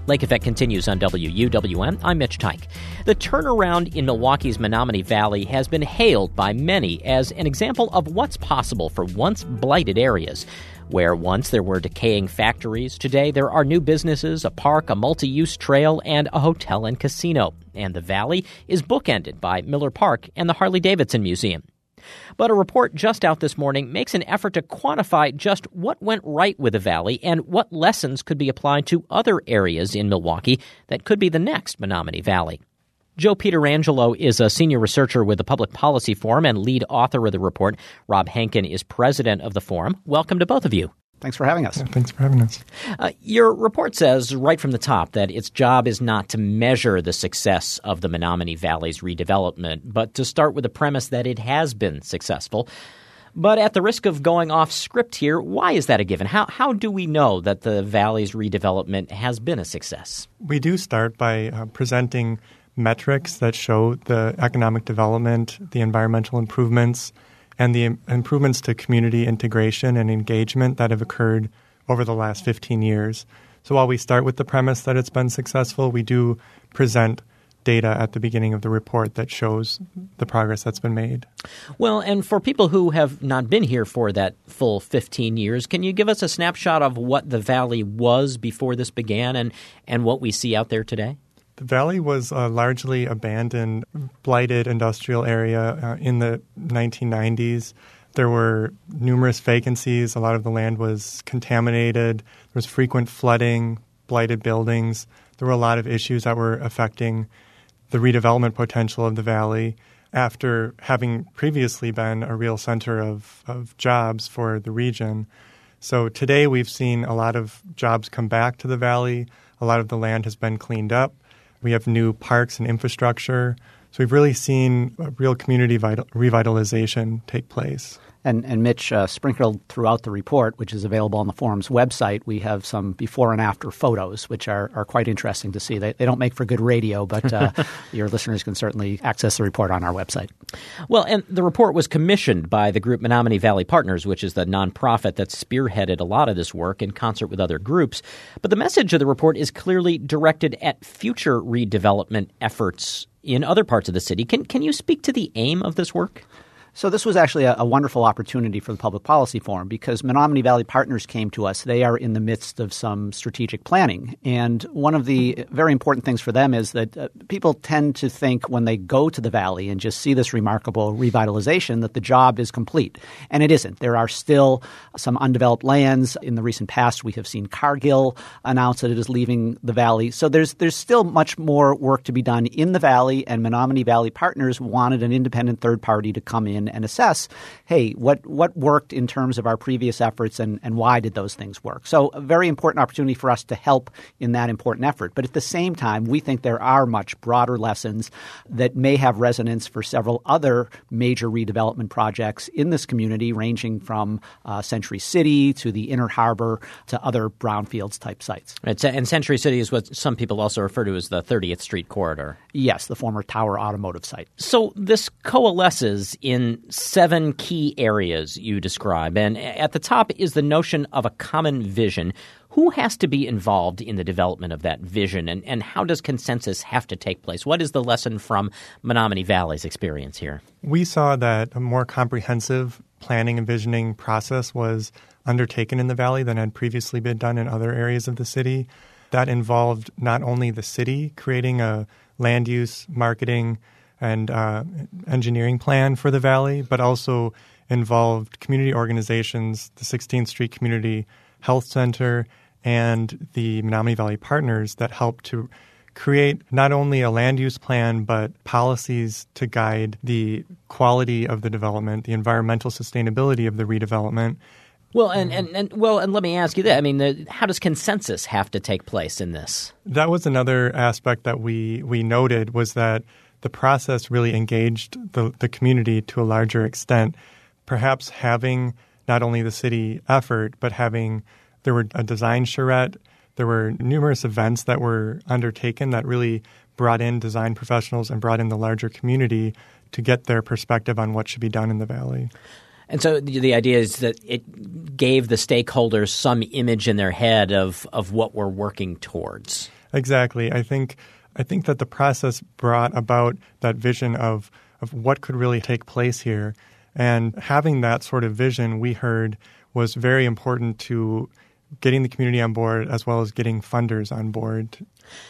Lake Effect continues on WUWM. I'm Mitch Teich. The turnaround in Milwaukee's Menominee Valley has been hailed by many as an example of what's possible for once blighted areas. Where once there were decaying factories, today there are new businesses, a park, a multi-use trail, and a hotel and casino. And the valley is bookended by Miller Park and the Harley-Davidson Museum. But a report just out this morning makes an effort to quantify just what went right with the valley and what lessons could be applied to other areas in Milwaukee that could be the next Menominee Valley. Joe Pietrangelo is a senior researcher with the Public Policy Forum and lead author of the report. Rob Henkin is president of the forum. Welcome to both of you. Thanks for having us. Yeah, thanks for having us. Your report says right from the top that its job is not to measure the success of the Menominee Valley's redevelopment, but to start with the premise that it has been successful. But at the risk of going off script here, why is that a given? How do we know that the valley's redevelopment has been a success? We do start by presenting metrics that show the economic development, the environmental improvements, and the improvements to community integration and engagement that have occurred over the last 15 years. So while we start with the premise that it's been successful, we do present data at the beginning of the report that shows the progress that's been made. Well, and for people who have not been here for that full 15 years, can you give us a snapshot of what the valley was before this began and what we see out there today? The valley was a largely abandoned, blighted industrial area in the 1990s. There were numerous vacancies. A lot of the land was contaminated. There was frequent flooding, blighted buildings. There were a lot of issues that were affecting the redevelopment potential of the valley after having previously been a real center of jobs for the region. So today we've seen a lot of jobs come back to the valley. A lot of the land has been cleaned up. We have new parks and infrastructure. So we've really seen a real community revitalization take place. And Mitch, sprinkled throughout the report, which is available on the forum's website, we have some before and after photos, which are quite interesting to see. They don't make for good radio, but your listeners can certainly access the report on our website. Well, and the report was commissioned by the group Menominee Valley Partners, which is the nonprofit that spearheaded a lot of this work in concert with other groups. But the message of the report is clearly directed at future redevelopment efforts in other parts of the city. Can you speak to the aim of this work? So this was actually a wonderful opportunity for the Public Policy Forum because Menominee Valley Partners came to us. They are in the midst of some strategic planning. And one of the very important things for them is that people tend to think when they go to the valley and just see this remarkable revitalization that the job is complete. And it isn't. There are still some undeveloped lands. In the recent past, we have seen Cargill announce that it is leaving the valley. So there's still much more work to be done in the valley, and Menominee Valley Partners wanted an independent third party to come in and assess, hey, what worked in terms of our previous efforts and why did those things work? So a very important opportunity for us to help in that important effort. But at the same time, we think there are much broader lessons that may have resonance for several other major redevelopment projects in this community, ranging from Century City to the Inner Harbor to other brownfields type sites. Right. And Century City is what some people also refer to as the 30th Street corridor. Yes, the former Tower Automotive site. So this coalesces in 7 key areas you describe. And at the top is the notion of a common vision. Who has to be involved in the development of that vision, and how does consensus have to take place? What is the lesson from Menominee Valley's experience here? We saw that a more comprehensive planning and visioning process was undertaken in the valley than had previously been done in other areas of the city. That involved not only the city creating a land use, marketing, and engineering plan for the valley, but also involved community organizations, the 16th Street Community Health Center, and the Menominee Valley Partners that helped to create not only a land use plan, but policies to guide the quality of the development, the environmental sustainability of the redevelopment. Well, and let me ask you that. I mean, how does consensus have to take place in this? That was another aspect that we noted, was that the process really engaged the community to a larger extent, perhaps having not only the city effort, but there were a design charrette, there were numerous events that were undertaken that really brought in design professionals and brought in the larger community to get their perspective on what should be done in the valley. And so the idea is that it gave the stakeholders some image in their head of what we're working towards. Exactly. I think that the process brought about that vision of what could really take place here. And having that sort of vision, we heard, was very important to getting the community on board as well as getting funders on board.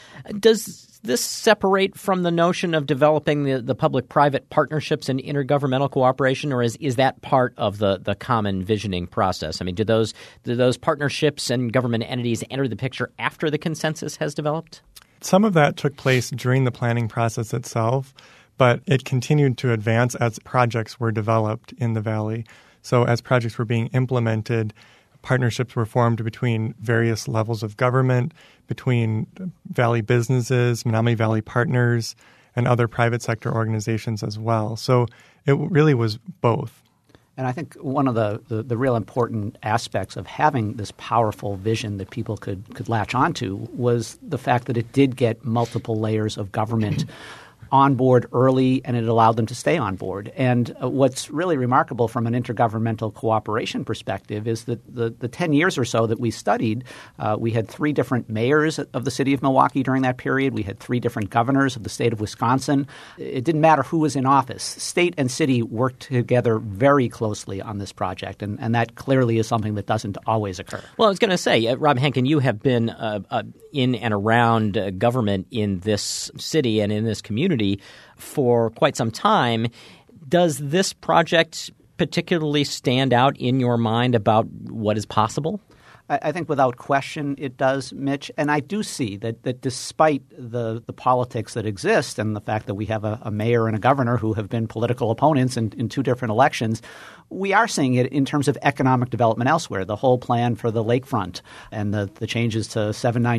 Does this separate from the notion of developing the public-private partnerships and intergovernmental cooperation, or is that part of the common visioning process? I mean, do those partnerships and government entities enter the picture after the consensus has developed? Some of that took place during the planning process itself, but it continued to advance as projects were developed in the Valley. So as projects were being implemented, partnerships were formed between various levels of government, between Valley businesses, Menominee Valley Partners, and other private sector organizations as well. So it really was both. And I think one of the real important aspects of having this powerful vision that people could latch onto was the fact that it did get multiple layers of government on board early, and it allowed them to stay on board. And what's really remarkable from an intergovernmental cooperation perspective is that the 10 years or so that we studied, we had 3 different mayors of the city of Milwaukee during that period. We had 3 different governors of the state of Wisconsin. It didn't matter who was in office. State and city worked together very closely on this project, and that clearly is something that doesn't always occur. Well, I was going to say, Rob Henkin, you have been in and around government in this city and in this community for quite some time. Does this project particularly stand out in your mind about what is possible? I think without question it does, Mitch. And I do see that despite the politics that exist and the fact that we have a mayor and a governor who have been political opponents in 2 different elections, we are seeing it in terms of economic development elsewhere. The whole plan for the lakefront and the changes to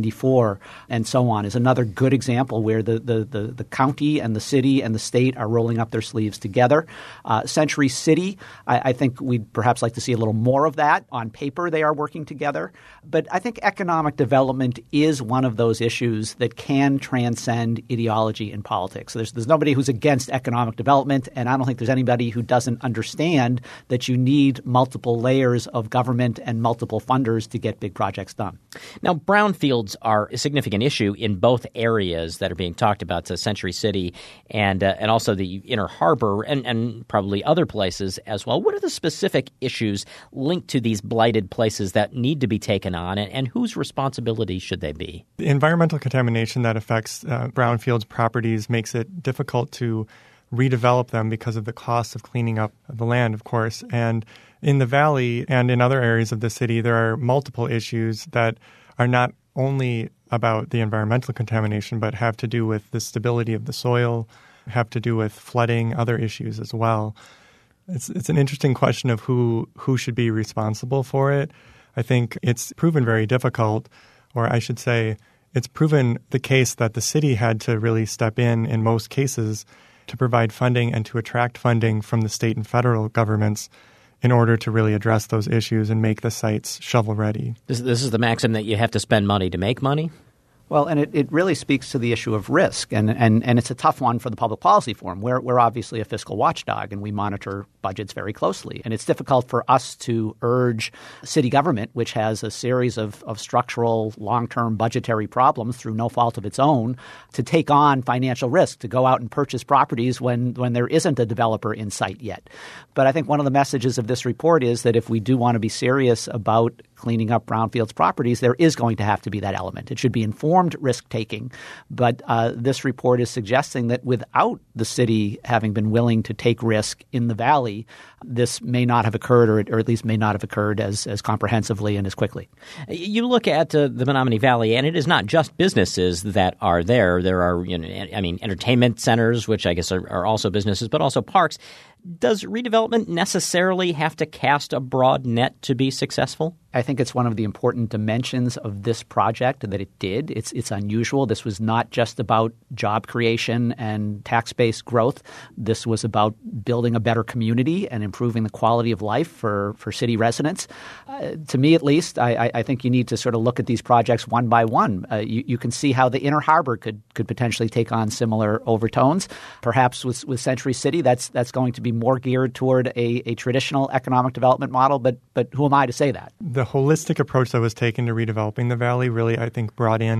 794 and so on is another good example where the county and the city and the state are rolling up their sleeves together. Century City, I think we'd perhaps like to see a little more of that. On paper, they are working together. But I think economic development is one of those issues that can transcend ideology in politics. There's nobody who's against economic development, and I don't think there's anybody who doesn't understand that you need multiple layers of government and multiple funders to get big projects done. Now, brownfields are a significant issue in both areas that are being talked about, to Century City and also the Inner Harbor and probably other places as well. What are the specific issues linked to these blighted places that need to be taken on, and whose responsibility should they be? The environmental contamination that affects brownfields properties makes it difficult to redevelop them because of the cost of cleaning up the land, of course. And in the Valley and in other areas of the city, there are multiple issues that are not only about the environmental contamination, but have to do with the stability of the soil, have to do with flooding, other issues as well. It's an interesting question of who should be responsible for it. I think it's proven very difficult, or I should say it's proven the case that the city had to really step in most cases, to provide funding and to attract funding from the state and federal governments in order to really address those issues and make the sites shovel-ready. This is the maxim that you have to spend money to make money? Well, and it really speaks to the issue of risk, and it's a tough one for the Public Policy Forum. We're obviously a fiscal watchdog, and we monitor budgets very closely. And it's difficult for us to urge city government, which has a series of structural long-term budgetary problems through no fault of its own, to take on financial risk, to go out and purchase properties when there isn't a developer in sight yet. But I think one of the messages of this report is that if we do want to be serious about cleaning up brownfields properties, there is going to have to be that element. It should be informed risk-taking. But this report is suggesting that without the city having been willing to take risk in the Valley, this may not have occurred, or at least may not have occurred as comprehensively and as quickly. You look at the Menominee Valley, and it is not just businesses that are there. There are, entertainment centers, which I guess are also businesses, but also parks. Does redevelopment necessarily have to cast a broad net to be successful? I think it's one of the important dimensions of this project that it did. It's unusual. This was not just about job creation and tax-based growth. This was about building a better community and improving the quality of life for city residents. To me, at least, I think you need to sort of look at these projects one by one. You can see how the Inner Harbor could potentially take on similar overtones. Perhaps with Century City, that's going to be more geared toward a traditional economic development model. But who am I to say that? The holistic approach that was taken to redeveloping the Valley really, I think, brought in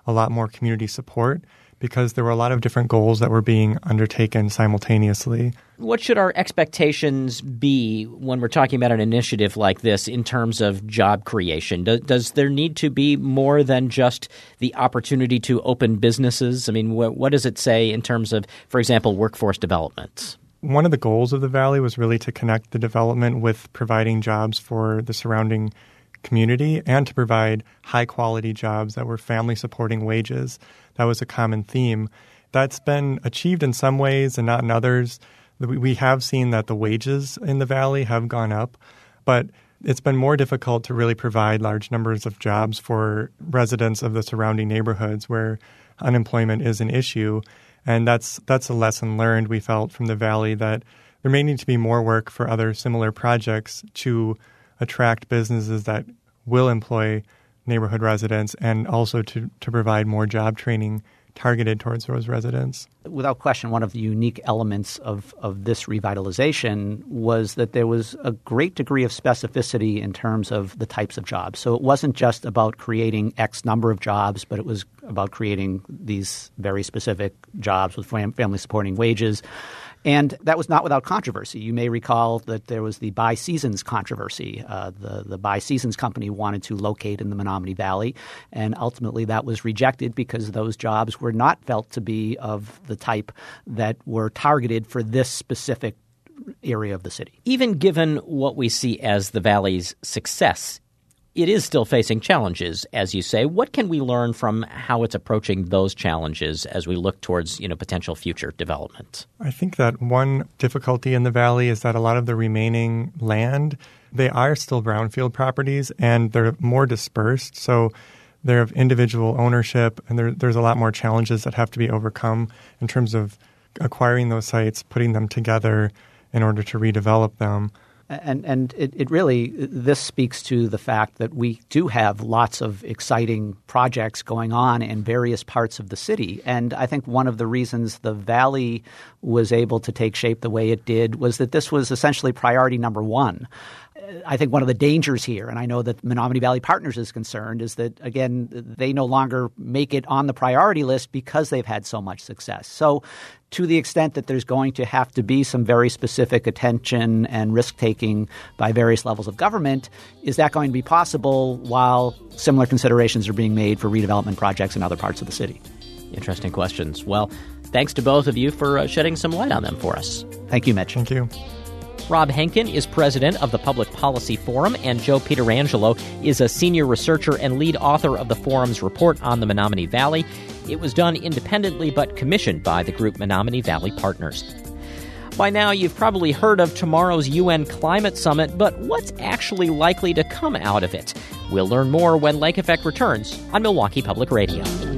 a lot more community support because there were a lot of different goals that were being undertaken simultaneously. What should our expectations be when we're talking about an initiative like this in terms of job creation? Does there need to be more than just the opportunity to open businesses? I mean, what does it say in terms of, for example, workforce development? One of the goals of the Valley was really to connect the development with providing jobs for the surrounding community and to provide high-quality jobs that were family-supporting wages. That was a common theme. That's been achieved in some ways and not in others. We have seen that the wages in the Valley have gone up, but it's been more difficult to really provide large numbers of jobs for residents of the surrounding neighborhoods where unemployment is an issue. And that's a lesson learned, we felt, from the Valley, that there may need to be more work for other similar projects to attract businesses that will employ neighborhood residents and also to provide more job training targeted towards those residents. Without question, one of the unique elements of this revitalization was that there was a great degree of specificity in terms of the types of jobs. So it wasn't just about creating X number of jobs, but it was about creating these very specific jobs with family supporting wages. And that was not without controversy. You may recall that there was the By Seasons controversy. The By Seasons company wanted to locate in the Menominee Valley, and ultimately that was rejected because those jobs were not felt to be of the type that were targeted for this specific area of the city. Even given what we see as the Valley's success, it is still facing challenges, as you say. What can we learn from how it's approaching those challenges as we look towards, potential future development? I think that one difficulty in the Valley is that a lot of the remaining land, they are still brownfield properties and they're more dispersed. So they're of individual ownership, and there's a lot more challenges that have to be overcome in terms of acquiring those sites, putting them together in order to redevelop them. And it really, this speaks to the fact that we do have lots of exciting projects going on in various parts of the city. And I think one of the reasons the Valley was able to take shape the way it did was that this was essentially priority number one. I think one of the dangers here, and I know that Menominee Valley Partners is concerned, is that, again, they no longer make it on the priority list because they've had so much success. So to the extent that there's going to have to be some very specific attention and risk-taking by various levels of government, is that going to be possible while similar considerations are being made for redevelopment projects in other parts of the city? Interesting questions. Well, thanks to both of you for shedding some light on them for us. Thank you, Mitch. Thank you. Rob Henkin is president of the Public Policy Forum, and Joe Pietrangelo is a senior researcher and lead author of the forum's report on the Menominee Valley. It was done independently but commissioned by the group Menominee Valley Partners. By now, you've probably heard of tomorrow's UN Climate Summit, but what's actually likely to come out of it? We'll learn more when Lake Effect returns on Milwaukee Public Radio.